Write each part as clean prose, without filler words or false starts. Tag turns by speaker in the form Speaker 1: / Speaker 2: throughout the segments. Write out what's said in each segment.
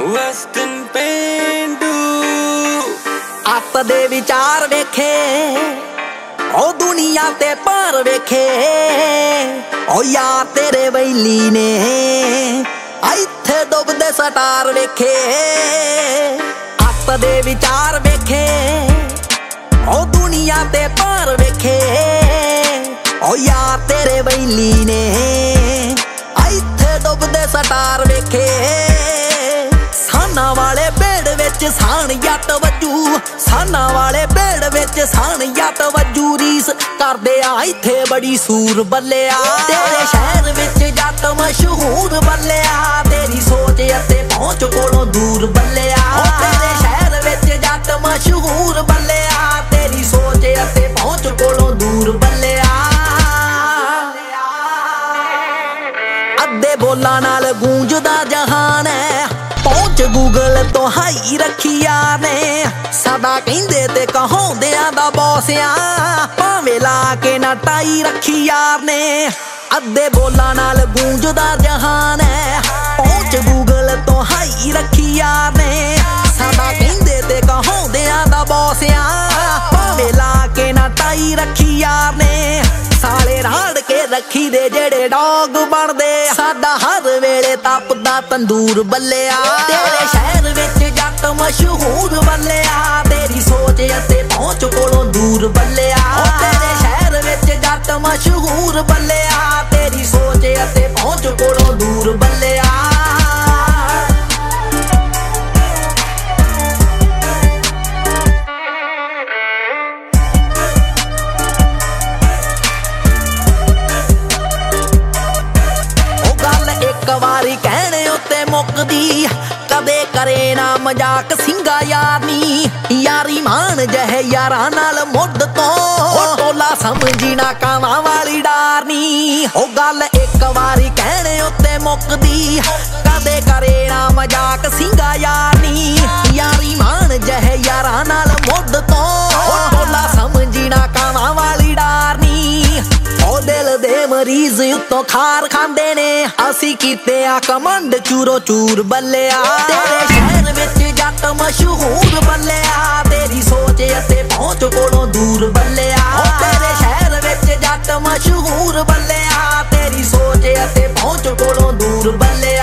Speaker 1: western ਪੇਂਡੂ
Speaker 2: ਅੱਤ ਦੇ ਵਿਚਾਰ ਵੇਖੇ ਉਹ ਦੁਨੀਆ ਤੇ ਪਾਰ ਵੇਖੇ ਉਹ ਯਾਰ ਤੇਰੇ ਵੈਲੀ ਨੇ ਇੱਥੇ ਡੁੱਬਦੇ ਸਟਾਰ ਵੇਖੇ ਅੱਤ ਦੇ ਵਿਚਾਰ ਵੇਖੇ ਉਹ ਦੁਨੀਆ ਤੇ ਪਾਰ ਵੇਖੇ ਉਹ ਯਾਰ ਤੇਰੇ ਵੈਲੀ ਨੇ ਇੱਥੇ ਡੁੱਬਦੇ ਸਟਾਰ ਵੇਖੇ ਸਾਨਾ ਵਾਲੇ ਬੇੜ ਵਿੱਚ ਸਾਨ ਜੱਟ ਵੱਜੂ ਸਾਨਾ ਵਾਲੇ ਬੇੜ ਵਿੱਚ ਸਾਨ ਜੱਟ ਵੱਜੂ ਰੀਸ ਕਰਦੇ ਆ ਇੱਥੇ ਬੜੀ ਸੂਰ ਬੱਲਿਆ ਤੇਰੇ ਸ਼ਹਿਰ ਵਿੱਚ ਜੱਟ ਮਸ਼ਹੂਰ ਬੱਲਿਆ ਤੇਰੀ ਸੋਚ ਅਤੇ ਪਹੁੰਚ ਕੋਲੋਂ ਦੂਰ ਬੱਲਿਆ ਤੇਰੇ ਸ਼ਹਿਰ ਵਿੱਚ ਜੱਟ ਮਸ਼ਹੂਰ ਬੱਲਿਆ ਤੇਰੀ ਸੋਚ ਅਤੇ ਪਹੁੰਚ ਕੋਲੋਂ ਦੂਰ ਬੱਲਿਆ ਅੱਧੇ ਬੋਲਾਂ ਨਾਲ ਗੂੰਜਦਾ ਜਹਾਨ ਹੈ ਪਹੁੰਚ ਗੂਗਲ ਤੋਂ ਹਾਈ ਰੱਖੀ ਯਾਰ ਨੇ ਸਦਾ ਕਹਿੰਦੇ ਤੇ ਕਹਾਉਂਦਿਆਂ ਦਾ ਬੌਸ ਆ ਭਾਵੇਂ ਲਾ ਕੇ ਨਾ ਟਾਈ ਰੱਖੀ ਯਾਰ ਨੇ ਅੱਧੇ ਬੋਲਾਂ ਨਾਲ ਗੂੰਜਦਾ ਜਹਾਨ ਹੈ ਪਹੁੰਚ ਗੂਗਲ ਤੋਂ ਹਾਈ ਰੱਖੀ ਯਾਰ ਨੇ ਸਦਾ ਕਹਿੰਦੇ ਤੇ ਕਹਾਉਂਦਿਆਂ ਦਾ ਬੌਸ ਆ ਭਾਵੇਂ ਲਾ ਕੇ ਨਾ ਟਾਈ ਰੱਖੀ ਯਾਰ ਨੇ ਸਾਲੇ ਰਾੜ ਕੇ ਰੱਖੀ ਦੇ ਜਿਹੜੇ ਡੌਗ ਬਣਦੇ ਸਾਡਾ ਹਰ ਵੇਲੇ ਤਪਦਾ ਤੰਦੂਰ ਬੱਲਿਆ ਤੇਰੇ ਸ਼ਹਿਰ ਵਿੱਚ ਜੱਟ ਮਸ਼ਹੂਰ ਬੱਲਿਆ ਤੇਰੀ ਸੋਚ ਅਤੇ ਪਹੁੰਚ ਕੋਲੋਂ ਦੂਰ ਬੱਲਿਆ ਤੇਰੇ ਸ਼ਹਿਰ ਵਿੱਚ ਜੱਟ ਮਸ਼ਹੂਰ ਬੱਲਿਆ ਤੇਰੀ ਸੋਚ ਅਤੇ ਪਹੁੰਚ ਕੋਲੋਂ ਦੂਰ ਬੱਲਿਆ ਇੱਕ ਵਾਰੀ ਕਹਿਣੇ ਉੱਤੇ ਮੁੱਕਦੀ ਕਦੇ ਕਰੇ ਨਾ ਮਜ਼ਾਕ ਸਿੰਘਾ ਯਾਰ ਨੀ ਯਾਰੀ ਮਾਨ ਜਹੇ ਯਾਰਾਂ ਨਾਲ ਮੁੱਢ ਤੋਂ ਟੋਲਾ ਸਮਝੀ ਨਾ ਕਾਵਾਂ ਵਾਲੀ ਡਾਰਨੀ ਉਹ ਗੱਲ ਇੱਕ ਵਾਰੀ ਕਹਿਣੇ ਉੱਤੇ ਮੁੱਕਦੀ ਕਦੇ ਕਰੇ ਨਾ ਮਜ਼ਾਕ ਸਿੰਘਾ ਯਾਰ ਨੀ ਯਾਰੀ ਮਾਨ ਜਹੇ ਯਾਰਾਂ ਨਾਲ ਮੁੱਢ ਤੋਂ ਟੋਲਾ ਸਮਝੀ ਨਾ ਕਾਵਾਂ ਵਾਲੀ ਡਾਰਨੀ ਉਹ ਦਿਲ ਦੇ ਮਰੀਜ਼ ਉੱਤੋਂ ਖਾਰ ਖਾਂਦੇ ਨੇ ਅਸੀਂ ਕੀਤੇ ਆ ਕਮੰਡ ਚੂਰੋ ਚੂਰ ਬੱਲਿਆ ਤੇਰੇ ਸ਼ਹਿਰ ਵਿੱਚ ਜੱਟ ਮਸ਼ਹੂਰ ਬੱਲਿਆ ਤੇਰੀ ਸੋਚ ਅਤੇ ਪਹੁੰਚ ਕੋਲੋਂ ਦੂਰ ਬੱਲਿਆ ਤੇਰੇ ਸ਼ਹਿਰ ਵਿੱਚ ਜੱਟ ਮਸ਼ਹੂਰ ਬੱਲਿਆ ਤੇਰੀ ਸੋਚ ਅਤੇ ਪਹੁੰਚ ਕੋਲੋਂ ਦੂਰ ਬੱਲਿਆ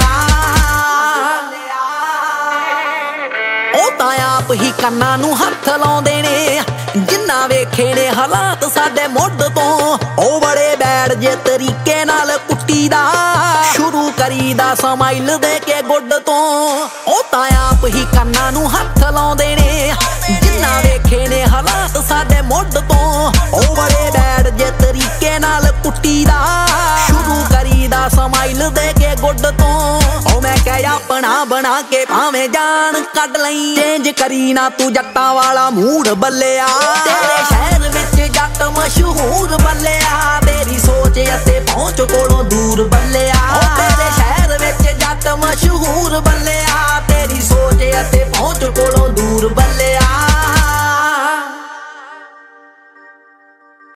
Speaker 2: ਉਹ ਤਾਂ ਆਪ ਹੀ ਕੰਨਾਂ ਨੂੰ ਹੱਥ ਲਾਉਂਦੇ ਨੇ ਜਿੰਨਾ ਵੇਖੇ ਨੇ ਹਾਲਾਤ ਸਾਡੇ ਮੁੱਢ ਤੋਂ ਉਹ ਬੜੇ ਬੈੜ ਜੇ ਤਰੀਕੇ ਨਾਲ ਕੁੱਟੀ ਦਾ ਸ਼ੁਰੂ ਕਰੀਦਾ ਸਮਾਈਲ ਦੇ ਕੇ ਗੁੱਡ ਤੋਂ ਉਹ ਤਾਂ ਆਪ ਹੀ ਕੰਨਾਂ ਨੂੰ ਹੱਥ ਲਾਉਂਦੇ ਨੇ ਜਿੰਨਾ ਵੇਖੇ ਨੇ ਹਾਲਾਤ ਸਾਡੇ ਮੁੱਢ ਤੋਂ ਉਹ ਬੜੇ ਬੈੜ ਜੇ ਤਰੀਕੇ ਨਾਲ ਕੁੱਟੀ ਦਾ ਸ਼ੁਰੂ ਕਰੀਦਾ ਸਮਾਈਲ ਦੇ ਕੇ ਗੁੱਡ ਤੋਂ ਉਹ ਮੈਂ ਕਹਿ ਆਪਣਾ ਬਣਾ ਕੇ ਭਾਵੇਂ ਜਾਨ ਕੱਢ ਲਈ ਚੇਂਜ ਕਰੀ ਨਾ ਤੂੰ ਜੱਟਾਂ ਵਾਲਾ ਮੂਡ ਬੱਲਿਆ ਤੇਰੇ ਸ਼ਹਿਰ ਵਿੱਚ ਜੱਟ ਮਸ਼ਹੂਰ ਬੱਲਿਆ ਤੇਰੀ ਸੋਚ ਅਤੇ ਪਹੁੰਚ ਕੋਲੋਂ ਦੂਰ ਬੱਲਿਆ